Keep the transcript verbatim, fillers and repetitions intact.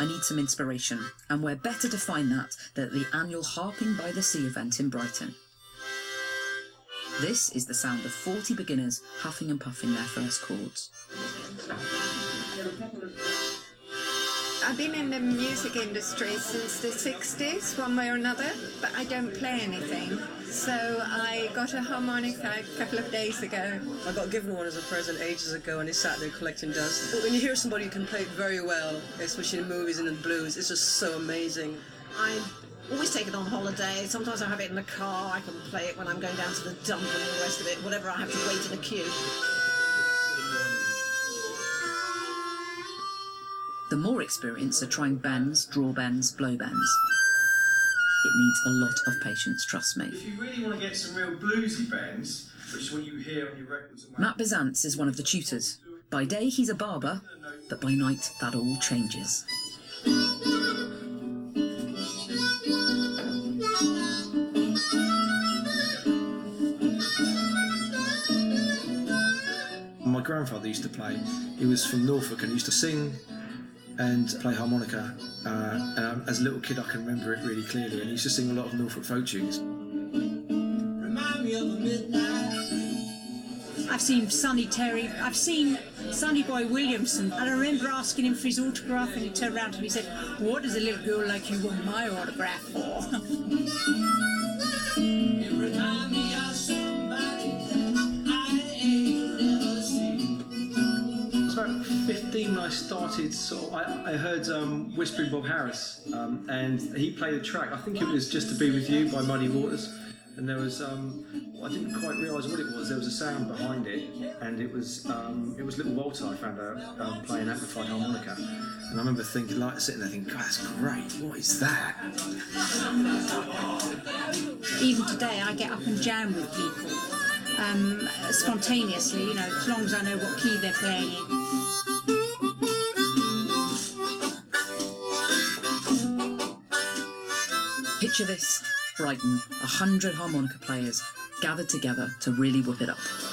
I need some inspiration, and where better to find that than at the annual Harping by the Sea event in Brighton. This is the sound of forty beginners huffing and puffing their first chords. I've been in the music industry since the sixties, one way or another, but I don't play anything. So I got a harmonica a couple of days ago. I got given one as a present ages ago and I sat there collecting dust. But when you hear somebody who can play it very well, especially in movies and in blues, it's just so amazing. I always take it on holiday. Sometimes I have it in the car. I can play it when I'm going down to the dump and all the rest of it, whatever I have to wait in a queue. The more experienced are trying bends, draw bends, blow bends. It needs a lot of patience, trust me. If you really want to get some real bluesy bends, which is what you hear on your records... Matt Bizantz is one of the tutors. By day he's a barber, but by night that all changes. My grandfather used to play. He was from Norfolk and used to sing and play harmonica. Uh, and um, as a little kid I can remember it really clearly, and he used to sing a lot of Norfolk folk tunes. Remind me of a midnight. I've seen Sonny Terry, I've seen Sonny Boy Williamson, and I remember asking him for his autograph, and he turned around and he said, "What does a little girl like you want my autograph for?" It remind me of somebody that I ain't never seen. I was about fifteen when I started, sort of, I, I heard um, Whispering Bob Harris, um, and he played a track, I think it was Just to Be With You by Muddy Waters, and there was, um, I didn't quite realise what it was, there was a sound behind it, and it was um, it was Little Walter, I found out, um, playing amplified harmonica, and I remember thinking, like, sitting there thinking, God, that's great, what is that? Even today I get up and jam with people, um, spontaneously, you know, as long as I know what key they're playing in. Picture this, Brighton, a hundred harmonica players gathered together to really whip it up.